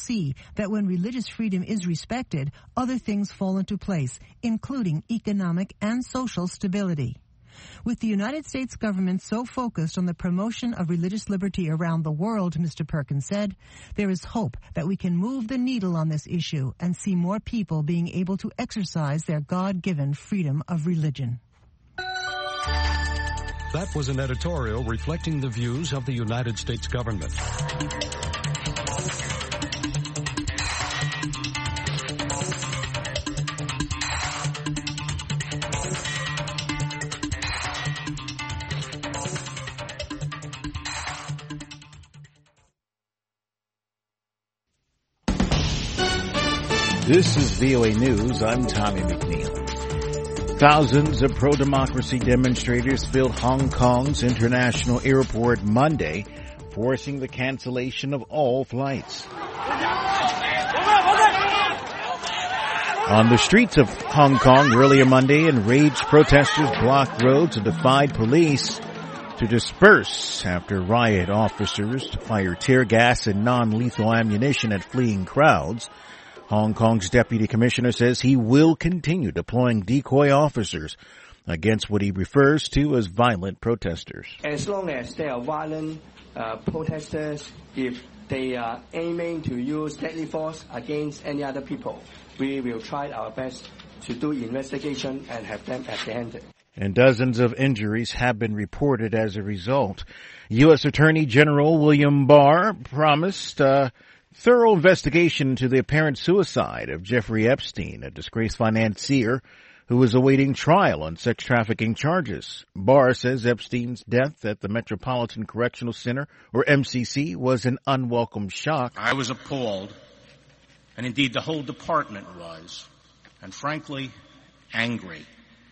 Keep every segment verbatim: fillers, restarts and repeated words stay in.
see that when religious freedom is respected, other things fall into place, including economic and social stability. With the United States government so focused on the promotion of religious liberty around the world, Mister Perkins said, there is hope that we can move the needle on this issue and see more people being able to exercise their God-given freedom of religion. That was an editorial reflecting the views of the United States government. This is V O A News. I'm Tommy McNeil. Thousands of pro-democracy demonstrators filled Hong Kong's international airport Monday, forcing the cancellation of all flights. On the streets of Hong Kong earlier Monday, enraged protesters blocked roads and defied police to disperse after riot officers fired tear gas and non-lethal ammunition at fleeing crowds. Hong Kong's deputy commissioner says he will continue deploying decoy officers against what he refers to as violent protesters. As long as they are violent uh, protesters, if they are aiming to use deadly force against any other people, we will try our best to do investigation and have them apprehended. And dozens of injuries have been reported as a result. U S Attorney General William Barr promised uh thorough investigation into the apparent suicide of Jeffrey Epstein, a disgraced financier who was awaiting trial on sex trafficking charges. Barr says Epstein's death at the Metropolitan Correctional Center, or M C C, was an unwelcome shock. I was appalled, and indeed the whole department was, and frankly, angry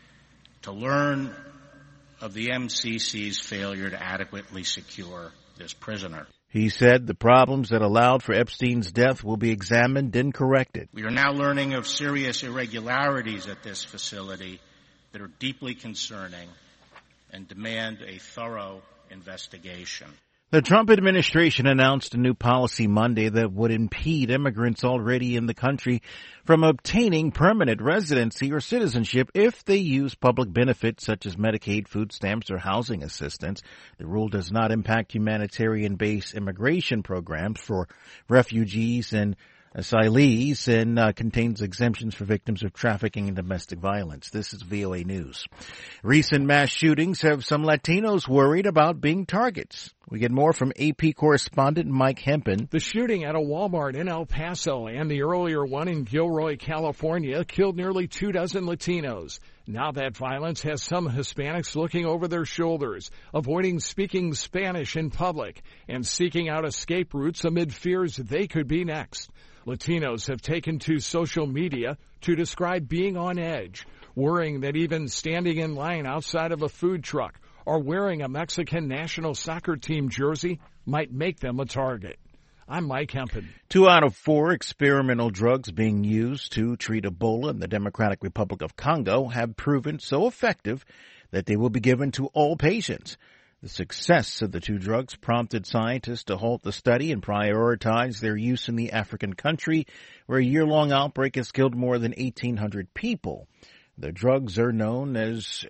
to learn of the M C C's failure to adequately secure this prisoner. He said the problems that allowed for Epstein's death will be examined and corrected. We are now learning of serious irregularities at this facility that are deeply concerning and demand a thorough investigation. The Trump administration announced a new policy Monday that would impede immigrants already in the country from obtaining permanent residency or citizenship if they use public benefits such as Medicaid, food stamps, or housing assistance. The rule does not impact humanitarian-based immigration programs for refugees and asylees and uh, contains exemptions for victims of trafficking and domestic violence. This is V O A News. Recent mass shootings have some Latinos worried about being targets. We get more from A P correspondent Mike Hempen. The shooting at a Walmart in El Paso and the earlier one in Gilroy, California, killed nearly two dozen Latinos. Now that violence has some Hispanics looking over their shoulders, avoiding speaking Spanish in public, and seeking out escape routes amid fears they could be next. Latinos have taken to social media to describe being on edge, worrying that even standing in line outside of a food truck or wearing a Mexican national soccer team jersey might make them a target. I'm Mike Hempen. Two out of four experimental drugs being used to treat Ebola in the Democratic Republic of Congo have proven so effective that they will be given to all patients. The success of the two drugs prompted scientists to halt the study and prioritize their use in the African country, where a year-long outbreak has killed more than eighteen hundred people. The drugs are known as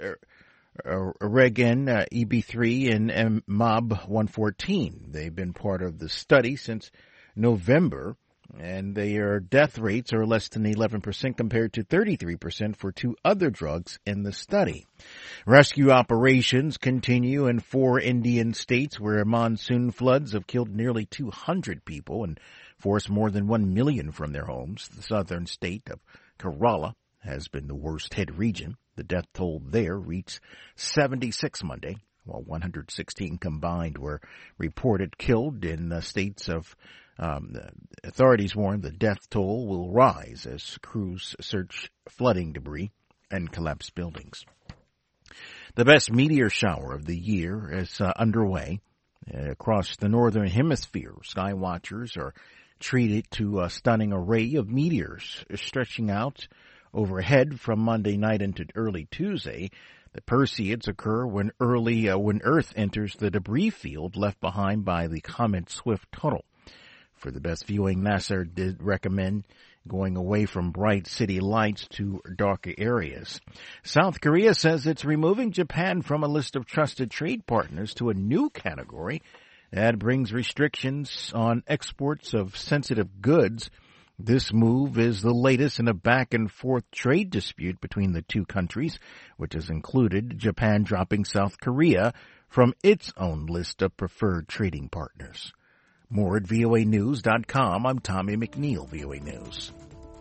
Regen, uh, E B three, and M O B one fourteen. They've been part of the study since November, and their death rates are less than eleven percent compared to thirty-three percent for two other drugs in the study. Rescue operations continue in four Indian states where monsoon floods have killed nearly two hundred people and forced more than one million from their homes. The southern state of Kerala has been the worst hit region. The death toll there reached seventy-six Monday, while one hundred sixteen combined were reported killed in the states of um, authorities warn the death toll will rise as crews search flooding debris and collapsed buildings. The best meteor shower of the year is uh, underway uh, across the northern hemisphere. Sky watchers are treated to a stunning array of meteors stretching out overhead from Monday night into early Tuesday. The Perseids occur when early uh, when Earth enters the debris field left behind by the comet Swift Tuttle. For the best viewing, Nasser did recommend going away from bright city lights to darker areas. South Korea says it's removing Japan from a list of trusted trade partners to a new category that brings restrictions on exports of sensitive goods. This move is the latest in a back-and-forth trade dispute between the two countries, which has included Japan dropping South Korea from its own list of preferred trading partners. More at V O A news dot com. I'm Tommy McNeil, V O A News.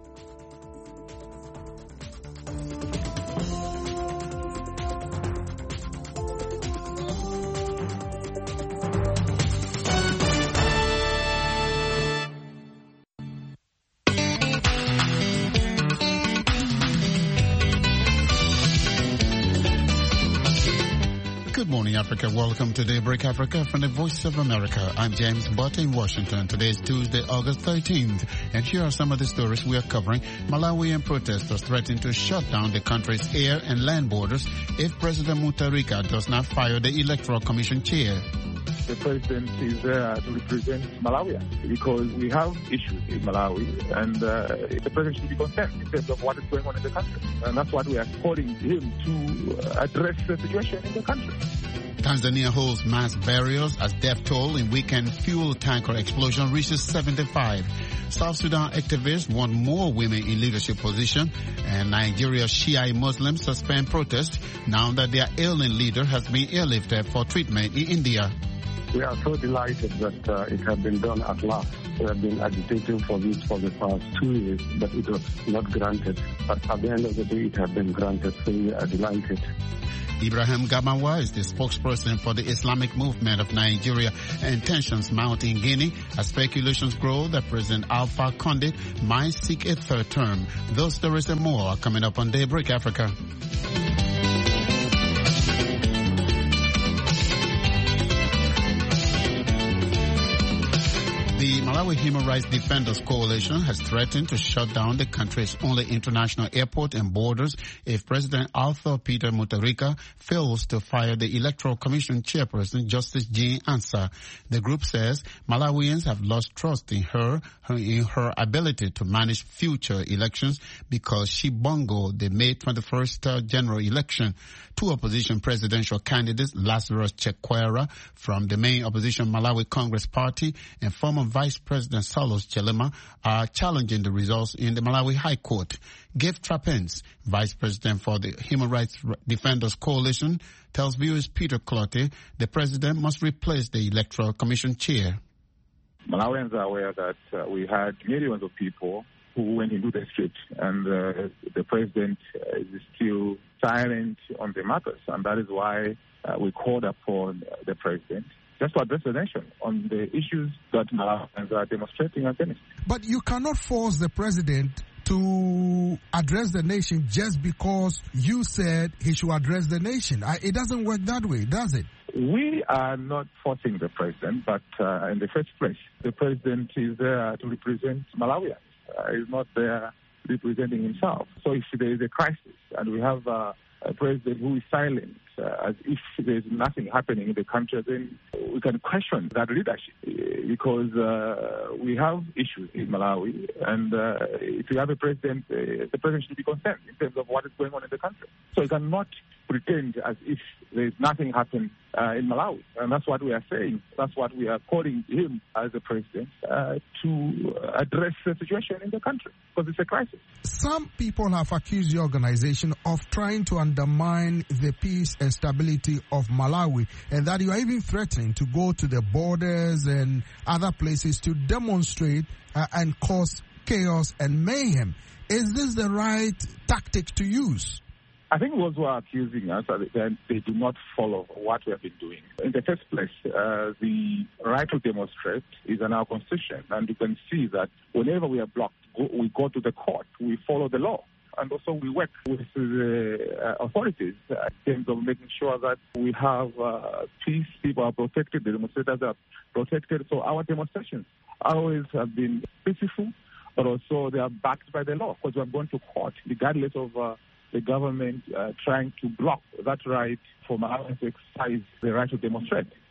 Good morning, Africa. Welcome to Daybreak Africa from the Voice of America. I'm James Butt in Washington. Today is Tuesday, August thirteenth, and here are some of the stories we are covering. Malawian protesters threaten to shut down the country's air and land borders if President Mutharika does not fire the Electoral Commission chair. The president is there to represent Malawi because we have issues in Malawi, and uh, the president should be concerned in terms of what is going on in the country. And that's what we are calling him to address the situation in the country. Tanzania holds mass burials as death toll in weekend fuel tanker explosion reaches seventy-five. South Sudan activists want more women in leadership position, and Nigeria's Shia Muslims suspend protests now that their ailing leader has been airlifted for treatment in India. We are so delighted that uh, it has been done at last. We have been agitating for this for the past two years, but it was not granted. But at the end of the day, it has been granted, so we are delighted. Ibrahim Gamawa is the spokesperson for the Islamic movement of Nigeria, and tensions mount in Guinea as speculations grow that President Alpha Condé might seek a third term. Those stories and more are coming up on Daybreak Africa. The Malawi Human Rights Defenders Coalition has threatened to shut down the country's only international airport and borders if President Arthur Peter Mutharika fails to fire the Electoral Commission chairperson, Justice Jean Ansah. The group says Malawians have lost trust in her, her in her ability to manage future elections because she bungled the May twenty-first uh, general election. Two opposition presidential candidates, Lazarus Chakwera from the main opposition Malawi Congress Party and former Vice President Salos Chelema, are challenging the results in the Malawi High Court. Gift Trapens, Vice President for the Human Rights Defenders Coalition, tells viewers Peter Clotte the president must replace the Electoral Commission chair. Malawians are aware that uh, we had millions of people who went into the street, and uh, the president uh, is still silent on the matters, and that is why uh, we called upon uh, the president just to address the nation on the issues that Malawians are demonstrating against. But you cannot force the president to address the nation just because you said he should address the nation. I, it doesn't work that way, does it? We are not forcing the president, but uh, in the first place, the president is there to represent Malawians. Uh, he's not there representing himself. So if there is a crisis and we have uh, a president who is silent, uh, as if there's nothing happening in the country, then we can question that leadership because uh, we have issues in Malawi, and uh, if you have a president, uh, the president should be concerned in terms of what is going on in the country. So you cannot pretend as if there's nothing happened uh, in Malawi, and that's what we are saying. That's what we are calling him as the president uh, to address the situation in the country because it's a crisis. Some people have accused the organization of trying to undermine the peace and stability of Malawi, and that you are even threatening to go to the borders and other places to demonstrate uh, and cause chaos and mayhem. Is this the right tactic to use? I think those who are accusing us, they, they do not follow what we have been doing. In the first place, uh, the right to demonstrate is in our constitution, and you can see that whenever we are blocked, we go to the court, we follow the law. And also we work with the uh, authorities uh, in terms of making sure that we have uh, peace, people are protected, the demonstrators are protected. So our demonstrations always have been peaceful, but also they are backed by the law because we are going to court regardless of uh, the government uh, trying to block that right for Malawians to exercise the right to demonstrate.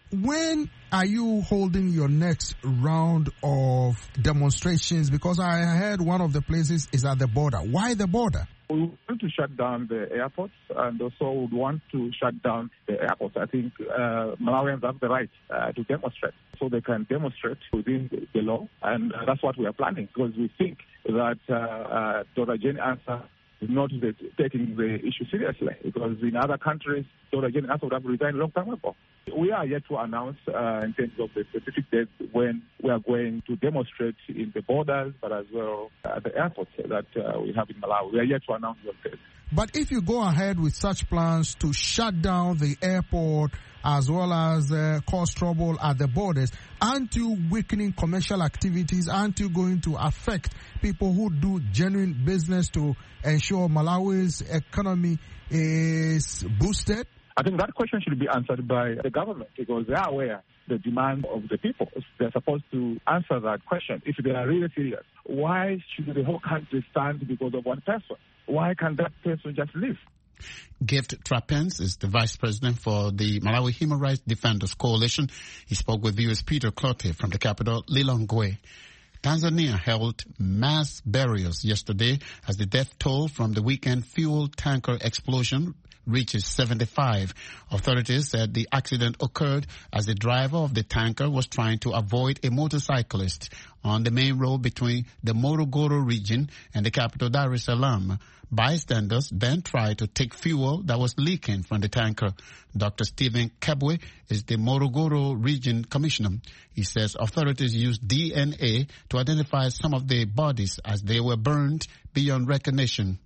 when are you holding your next round of demonstrations? Because I heard one of the places is at the border. Why the border? We want to shut down the airports, and also we want to shut down the airports. I think uh, Malawians have the right uh, to demonstrate, so they can demonstrate within the, the law, and uh, that's what we are planning, because we think that uh, uh, Doctor Jane Ansah is not the, taking the issue seriously, because in other countries, Doctor Jane Ansah would have resigned a long time ago. We are yet to announce uh, in terms of the specific dates when we are going to demonstrate in the borders, but as well at the airports that uh, we have in Malawi. We are yet to announce those dates. But if you go ahead with such plans to shut down the airport as well as uh, cause trouble at the borders, aren't you weakening commercial activities? Aren't you going to affect people who do genuine business to ensure Malawi's economy is boosted? I think that question should be answered by the government, because they are aware the demand of the people. They're supposed to answer that question if they are really serious. Why should the whole country stand because of one person? Why can't that person just leave? Gift Trapens is the vice president for the Malawi Human Rights Defenders Coalition. He spoke with viewers Peter Clotte from the capital, Lilongwe. Tanzania held mass burials yesterday as the death toll from the weekend fuel tanker explosion reaches seventy-five. Authorities said the accident occurred as the driver of the tanker was trying to avoid a motorcyclist on the main road between the Morogoro region and the capital Dar es Salaam. Bystanders then tried to take fuel that was leaking from the tanker. Doctor Stephen Kebwe is the Morogoro region commissioner. He says authorities used D N A to identify some of the bodies as they were burned beyond recognition.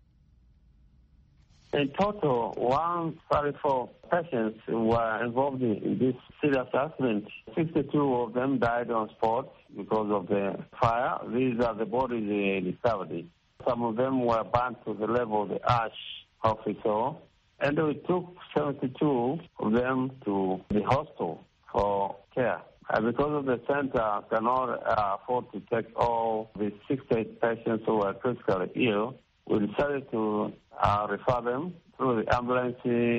In total, one hundred thirty-four patients were involved in this serious accident. sixty-two of them died on spot because of the fire. These are the bodies they discovered. Some of them were burnt to the level of the ash hospital. And we took seventy-two of them to the hospital for care. And because of the center cannot uh, afford to take all the sixty-eight patients who were critically ill, we decided to uh, refer them through the ambulance.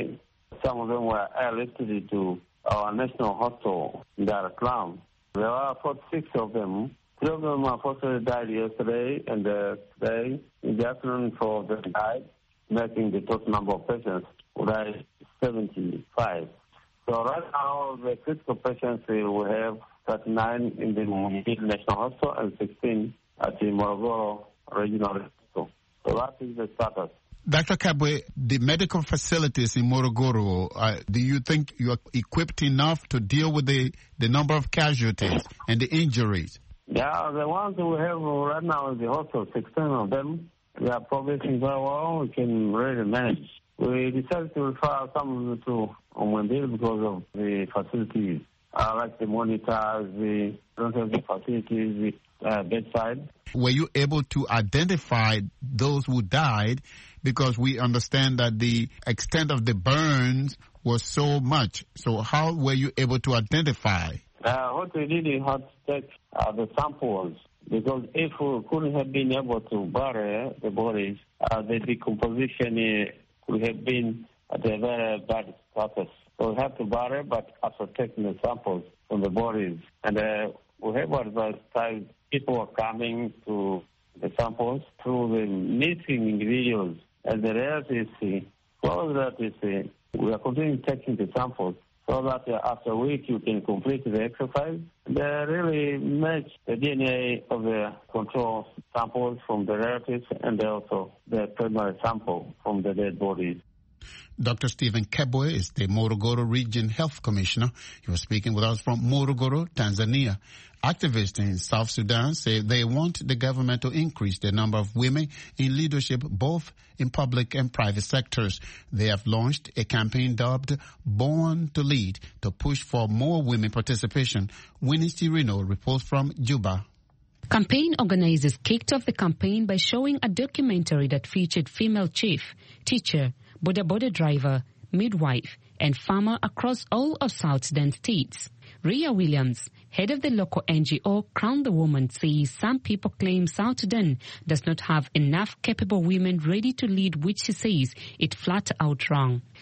Some of them were airlifted to our national hospital in Dar es Salaam. There were forty-six of them. Three of them unfortunately died yesterday, and uh, today in the afternoon four of them died, making the total number of patients who died seventy-five. So right now the critical patients we have thirty-nine in the Muhimbili National Hospital and sixteen at the Morogoro Regional Hospital. So that is the status. Doctor Kabwe, the medical facilities in Morogoro, uh, do you think you are equipped enough to deal with the, the number of casualties and the injuries? Yeah, the ones we have right now in the hospital, sixteen of them, they are progressing very well. We can really manage. We decided to refer some to Muhimbili because of the facilities, uh, like the monitors, the don't have the facilities, the uh, bedside. Were you able to identify those who died? Because we understand that the extent of the burns was so much. So how were you able to identify? Uh, what we did is had to take uh, the samples, because if we couldn't have been able to bury the bodies, uh, the decomposition uh, could have been at a very bad status. So we have to bury, but after taking the samples from the bodies. And uh, we have advertised people are coming to the samples through the missing individuals. And the reality is, uh, close that is, uh, we are continuing taking the samples so that uh, after a week you can complete the exercise. They really match the D N A of the control samples from the relatives and also the primary sample from the dead bodies. Doctor Stephen Kebwe is the Morogoro Region Health Commissioner. He was speaking with us from Morogoro, Tanzania. Activists in South Sudan say they want the government to increase the number of women in leadership, both in public and private sectors. They have launched a campaign dubbed Born to Lead to push for more women participation. Winnie Stirino reports from Juba. Campaign organizers kicked off the campaign by showing a documentary that featured female chief, teacher, boda boda driver, midwife, and farmer across all of South Sudan states. Ria Williams, head of the local N G O Crown the Woman, says some people claim South Sudan does not have enough capable women ready to lead, which she says it flat out wrong.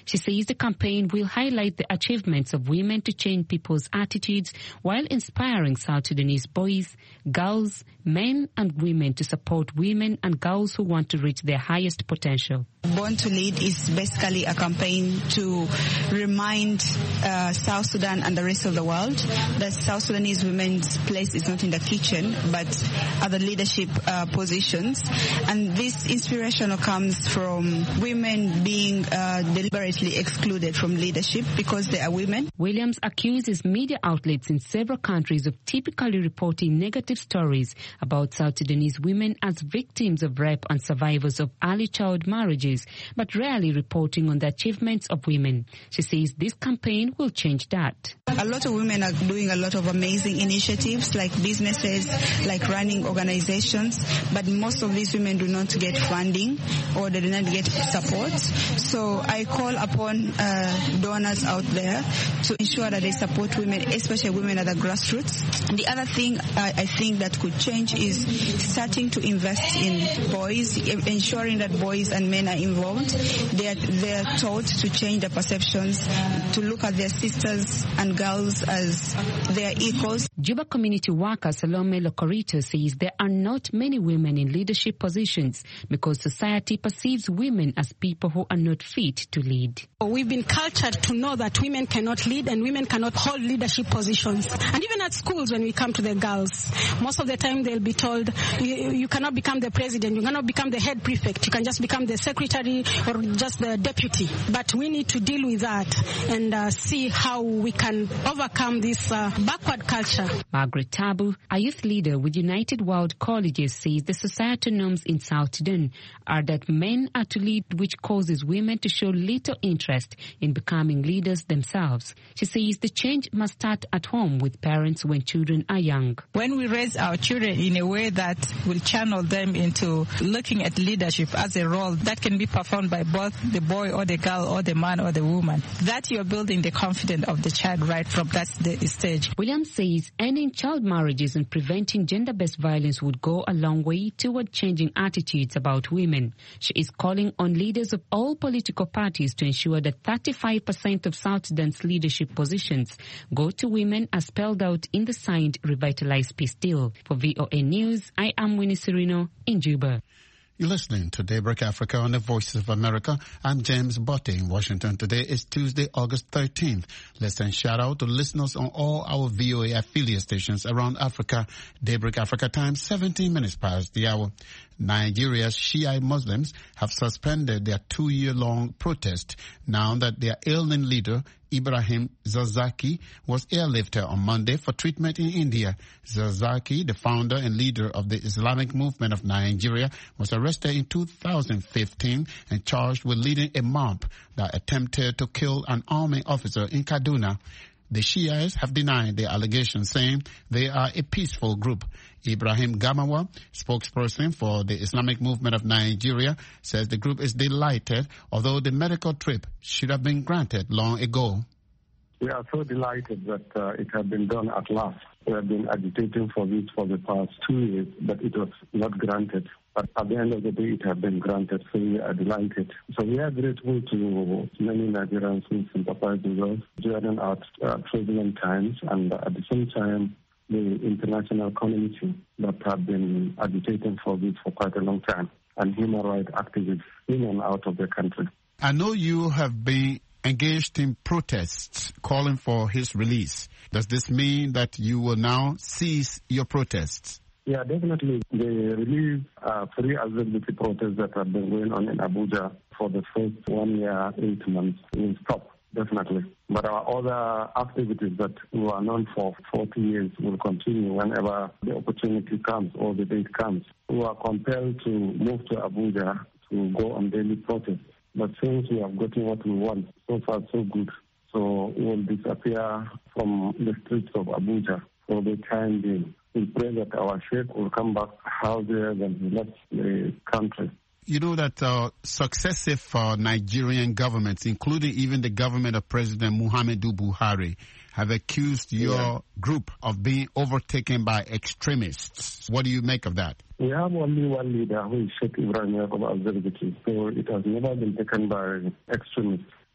She says the campaign will highlight the achievements of women to change people's attitudes while inspiring South Sudanese boys, girls, men and women to support women and girls who want to reach their highest potential. Born to Lead is basically a campaign to remind uh, South Sudan and the rest of the world that South Sudanese women's place is not in the kitchen but at the leadership uh, positions. And this inspiration comes from women being uh, deliberately excluded from leadership because they are women. Williams accuses media outlets in several countries of typically reporting negative stories about South Sudanese women as victims of rape and survivors of early child marriages, but rarely reporting on the achievements of women. She says this campaign will change that. A lot of women are doing a lot of amazing initiatives like businesses, like running organizations, but most of these women do not get funding or they do not get support. So I call upon uh, donors out there to ensure that they support women, especially women at the grassroots. The other thing uh, I think that could change is starting to invest in boys, ensuring that boys and men are involved. They are, they are taught to change their perceptions, to look at their sisters and girls as their equals. Juba community worker Salome Locorito says there are not many women in leadership positions because society perceives women as people who are not fit to lead. We've been cultured to know that women cannot lead and women cannot hold leadership positions. And even at schools when we come to the girls, most of the time they'll be told you, you cannot become the president, you cannot become the head prefect, you can just become the secretary or just the deputy. But we need to deal with that and uh, see how we can overcome this uh, backward culture. Margaret Tabu, a youth leader with United World Colleges, says the societal norms in South Sudan are that men are to lead, which causes women to show little interest in becoming leaders themselves. She says the change must start at home with parents when children are young. When we raise our children in a way that will channel them into looking at leadership as a role that can be performed by both the boy or the girl or the man or the woman, that you're building the confidence of the child right from that stage. Williams says ending child marriages and preventing gender-based violence would go a long way toward changing attitudes about women. She is calling on leaders of all political parties to ensure that thirty-five percent of South Sudan's leadership positions go to women as spelled out in the signed Revitalized Peace Deal. For V O A News, I am Winnie Serino in Juba. You're listening to Daybreak Africa on the Voices of America. I'm James Botte in Washington. Today is Tuesday, August thirteenth. Let's send shout out to listeners on all our V O A affiliate stations around Africa. Daybreak Africa time, seventeen minutes past the hour. Nigeria's Shiite Muslims have suspended their two-year-long protest now that their ailing leader, Ibrahim Zakzaki, was airlifted on Monday for treatment in India. Zakzaki, the founder and leader of the Islamic Movement of Nigeria, was arrested in two thousand fifteen and charged with leading a mob that attempted to kill an army officer in Kaduna. The Shiites have denied the allegations, saying they are a peaceful group. Ibrahim Gamawa, spokesperson for the Islamic Movement of Nigeria, says the group is delighted, although the medical trip should have been granted long ago. We are so delighted that uh, it has been done at last. We have been agitating for this for the past two years, but it was not granted. But at the end of the day, it has been granted, so we are delighted. So we are grateful to many Nigerians who sympathize with us during our uh, turbulent times, and at the same time, the international community that have been agitating for this for quite a long time, and human rights activists in and out of the country. I know you have been engaged in protests calling for his release. Does this mean that you will now cease your protests? Yeah, definitely. The release uh, free availability protests that have been going on in Abuja for the first one year, eight months will stop, definitely. But our other activities that we are known for forty years will continue whenever the opportunity comes or the date comes. We are compelled to move to Abuja to go on daily protests. But since we have gotten what we want, so far so good. So we will disappear from the streets of Abuja for the time being. We pray that our Sheikh will come back healthier than he left the country. You know that uh, successive uh, Nigerian governments, including even the government of President Muhammadu Buhari, have accused your yeah. group of being overtaken by extremists. What do you make of that? We have only one leader, who is Sheikh Ibrahim Yaqub Al-Zarqati, so it has never been taken by extremists.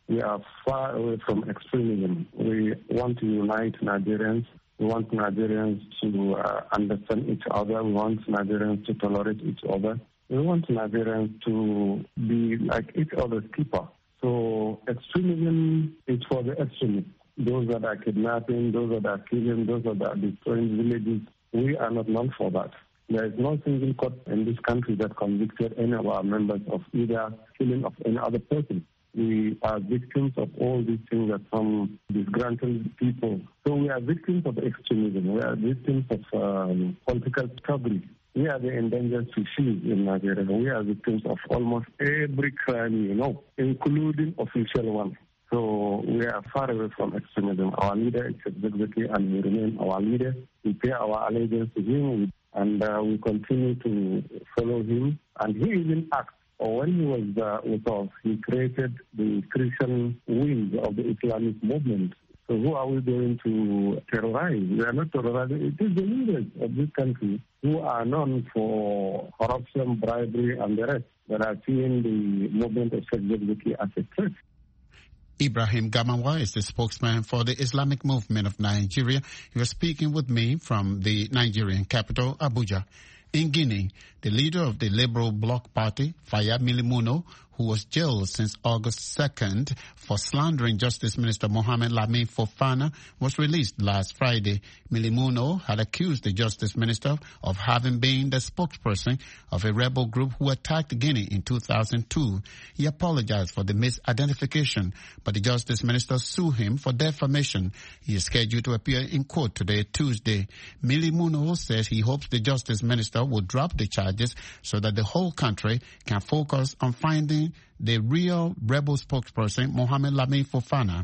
We are far away from extremism. We want to unite Nigerians. We want Nigerians to uh, understand each other. We want Nigerians to tolerate each other. We want Nigerians to be like each other's keeper. So extremism is for the extremists. Those that are kidnapping, those that are killing, those that are destroying villages. We are not known for that. There is no single court in this country that convicted any of our members of either killing of any other person. We are victims of all these things that some disgruntled people. So we are victims of extremism. We are victims of um, political struggle. We are the endangered species in Nigeria. We are victims of almost every crime, you know, including official ones. So we are far away from extremism. Our leader is Zakzaki, and we remain our leader. We pay our allegiance to him, and uh, we continue to follow him. And he even asked, or when he was uh, with us, he created the Christian wing of the Islamic movement. So who are we going to terrorize? We are not terrorizing. It is the leaders of this country who are known for corruption, bribery, and the rest that are seeing the movement of Zakzaki as a threat. Ibrahim Gamawa is the spokesman for the Islamic Movement of Nigeria. He was speaking with me from the Nigerian capital, Abuja. In Guinea, the leader of the Liberal Bloc Party, Faya Milimuno, who was jailed since August second for slandering Justice Minister Mohamed Lamine Fofana, was released last Friday. Milimuno had accused the Justice Minister of having been the spokesperson of a rebel group who attacked Guinea in two thousand two. He apologized for the misidentification, but the Justice Minister sued him for defamation. He is scheduled to appear in court today, Tuesday. Milimuno says he hopes the Justice Minister will drop the charges so that the whole country can focus on finding the real rebel spokesperson, Mohamed Lamine Fofana.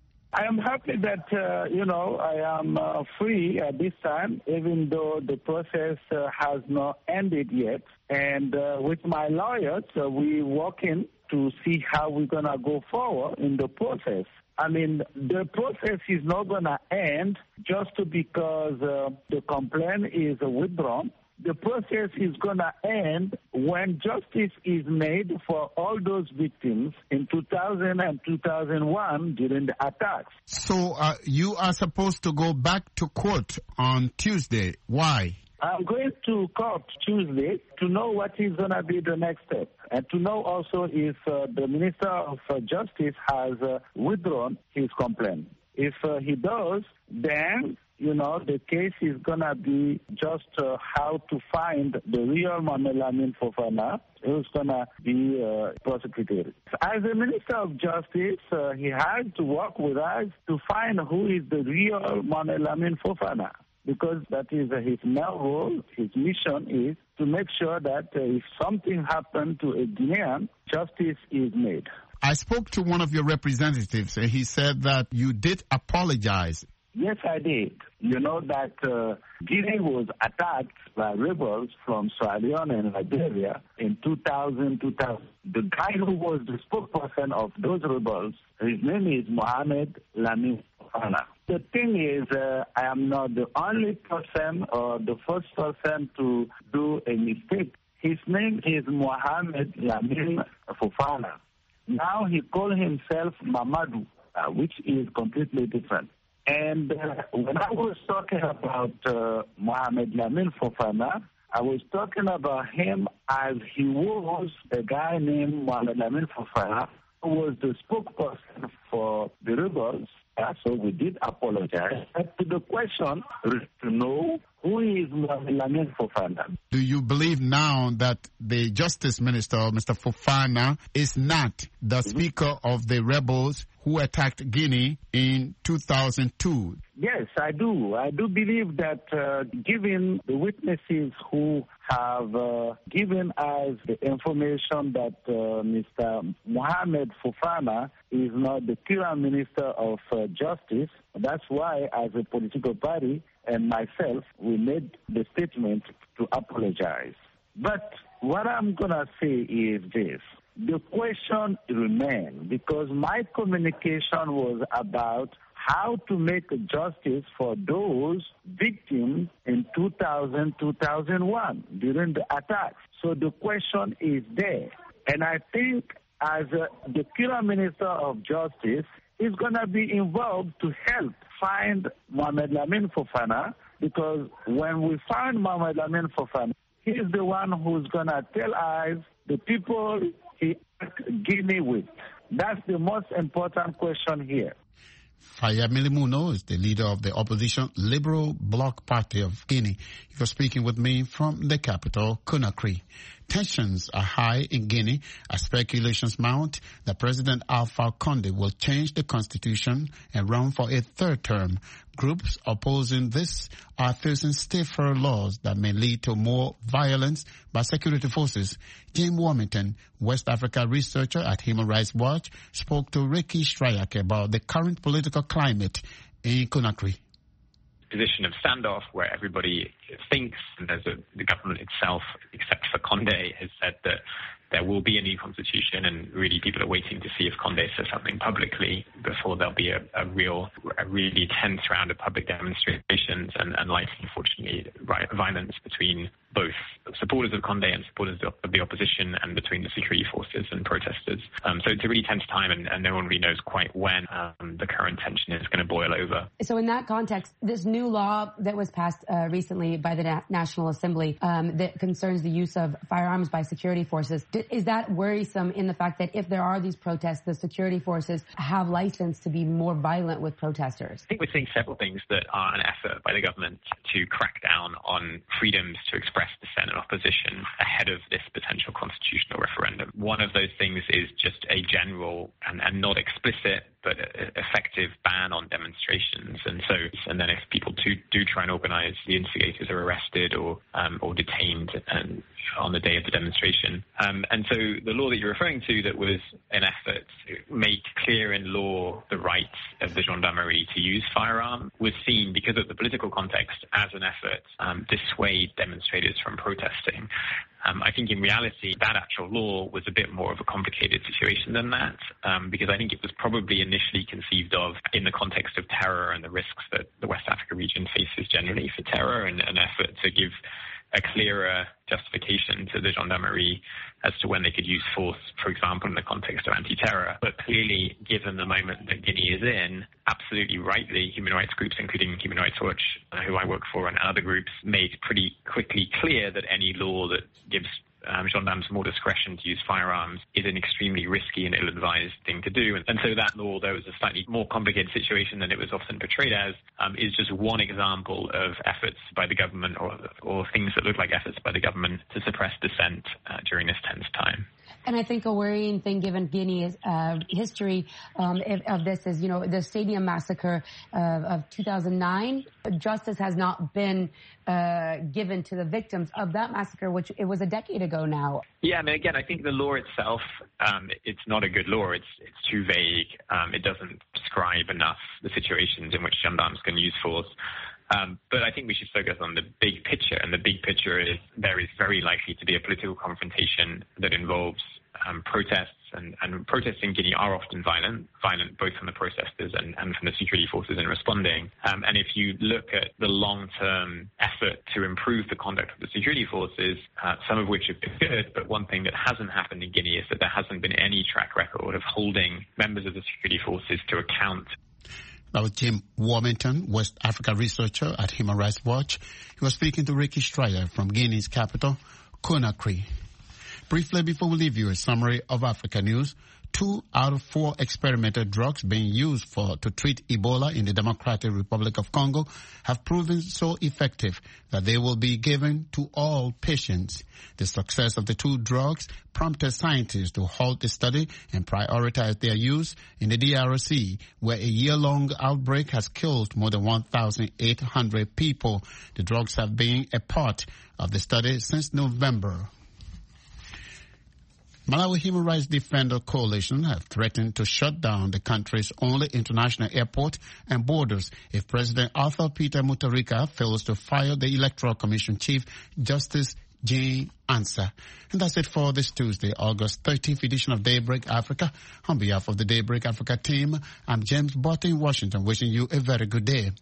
I am happy that, uh, you know, I am uh, free at this time, even though the process uh, has not ended yet. And uh, with my lawyers, uh, we're working to see how we're going to go forward in the process. I mean, the process is not going to end just because uh, the complaint is withdrawn. The process is going to end when justice is made for all those victims in two thousand and two thousand one during the attacks. So uh, you are supposed to go back to court on Tuesday. Why? I'm going to court Tuesday to know what is going to be the next step, and to know also if uh, the Minister of uh, Justice has uh, withdrawn his complaint. If uh, he does, then you know, the case is going to be just uh, how to find the real Mohamed Lamine Fofana, who's going to be uh, prosecuted. As a Minister of Justice, uh, he has to work with us to find who is the real Mohamed Lamine Fofana, because that is uh, his main role. His mission is to make sure that uh, if something happened to a Guinean, justice is made. I spoke to one of your representatives, and he said that you did apologize. Yes, I did. You know that uh, Guinea was attacked by rebels from Sierra Leone and Liberia in two thousand, two thousand. The guy who was the spokesperson of those rebels, his name is Mohamed Lamine Fofana. The thing is, uh, I am not the only person or the first person to do a mistake. His name is Mohamed Lamine Fofana. Now he calls himself Mamadou, uh, which is completely different. And uh, when I was talking about uh, Mohamed Lamine Fofana, I was talking about him as he was a guy named Mohamed Lamine Fofana, who was the spokesperson for the rebels. Uh, so we did apologize. But to the question, to know who is Mohamed Lamine Fofana. Do you believe now that the Justice Minister, Mister Fofana, is not the mm-hmm. speaker of the rebels who attacked Guinea in two thousand two? Yes, I do. I do believe that uh, given the witnesses who have uh, given us the information that uh, Mister Mohamed Fofana is not the current Minister of uh, Justice, that's why as a political party and myself, we made the statement to apologize. But what I'm going to say is this. The question remains because my communication was about how to make justice for those victims in two thousand, two thousand one during the attacks. So the question is there. And I think as uh, the Kira Minister of Justice, is going to be involved to help find Mohamed Lamin Fofana, because when we find Mohamed Lamin Fofana, he's the one who's going to tell us the people he Guinea with. That's the most important question here. Faya Milimuno is the leader of the opposition Liberal Bloc Party of Guinea. He was speaking with me from the capital, Conakry. Tensions are high in Guinea as speculations mount that President Alpha Condé will change the constitution and run for a third term. Groups opposing this are facing stiffer laws that may lead to more violence by security forces. James Warmington, West Africa researcher at Human Rights Watch, spoke to Ricky Stryak about the current political climate in Conakry. Position of standoff where everybody thinks, and there's a, the government itself, except for Condé, has said that there will be a new constitution, and really people are waiting to see if Condé says something publicly before there'll be a, a real, a really tense round of public demonstrations and, and likely, unfortunately, violence between both supporters of Condé and supporters of the opposition and between the security forces and protesters. Um, so it's a really tense time, and, and no one really knows quite when um, the current tension is going to boil over. So in that context, this new law that was passed uh, recently by the Na- National Assembly um, that concerns the use of firearms by security forces, d- is that worrisome in the fact that if there are these protests, the security forces have license to be more violent with protesters? I think we're seeing several things that are an effort by the government to crack down on freedoms to express dissent and opposition ahead of this potential constitutional referendum. One of those things is just a general and, and not explicit but effective ban on demonstrations. And so, and then if people do, do try and organize, the instigators are arrested or um, or detained and on the day of the demonstration. Um, and so the law that you're referring to that was an effort to make clear in law the rights of the gendarmerie to use firearms was seen, because of the political context, as an effort um, dissuade demonstrators from protesting. Um, I think in reality, that actual law was a bit more of a complicated situation than that, um, because I think it was probably initially conceived of in the context of terror and the risks that the West Africa region faces generally for terror, and an effort to give a clearer justification to the gendarmerie as to when they could use force, for example, in the context of anti-terror. But clearly, given the moment that Guinea is in, absolutely rightly, human rights groups, including Human Rights Watch, uh, who I work for, and other groups, made pretty quickly clear that any law that gives Um, gendarmes more discretion to use firearms is an extremely risky and ill-advised thing to do. And, and so that law, though, is a slightly more complicated situation than it was often portrayed as, um, is just one example of efforts by the government or, or things that look like efforts by the government to suppress dissent uh, during this tense time. And I think a worrying thing, given Guinea's uh, history um, of this, is, you know, the Stadium Massacre uh, of two thousand nine. Justice has not been uh, given to the victims of that massacre, which it was a decade ago now. Yeah, I mean, again, I think the law itself, um, it's not a good law. It's it's too vague. Um, it doesn't describe enough the situations in which gendarmes can use force. Um, but I think we should focus on the big picture, and the big picture is there is very likely to be a political confrontation that involves um, protests, and, and protests in Guinea are often violent, violent both from the protesters and, and from the security forces in responding. Um, and if you look at the long-term effort to improve the conduct of the security forces, uh, some of which have been good, but one thing that hasn't happened in Guinea is that there hasn't been any track record of holding members of the security forces to account. That was Jim Warmington, West Africa researcher at Human Rights Watch. He was speaking to Ricky Stryer from Guinea's capital, Conakry. Briefly, before we leave you, a summary of Africa news. Two out of four experimental drugs being used for to treat Ebola in the Democratic Republic of Congo have proven so effective that they will be given to all patients. The success of the two drugs prompted scientists to halt the study and prioritize their use in the D R C, where a year-long outbreak has killed more than one thousand eight hundred people. The drugs have been a part of the study since November. Malawi Human Rights Defender Coalition have threatened to shut down the country's only international airport and borders if President Arthur Peter Mutharika fails to fire the Electoral Commission Chief Justice Jane Ansah. And that's it for this Tuesday, August thirteenth edition of Daybreak Africa. On behalf of the Daybreak Africa team, I'm James Botte in Washington, wishing you a very good day.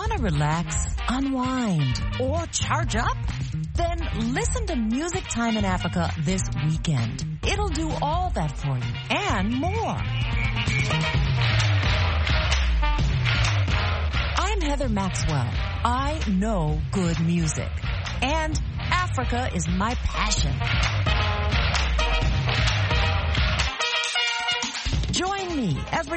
Want to relax, unwind, or charge up? Then listen to Music Time in Africa this weekend. It'll do all that for you and more. I'm Heather Maxwell. I know good music. And Africa is my passion. Join me every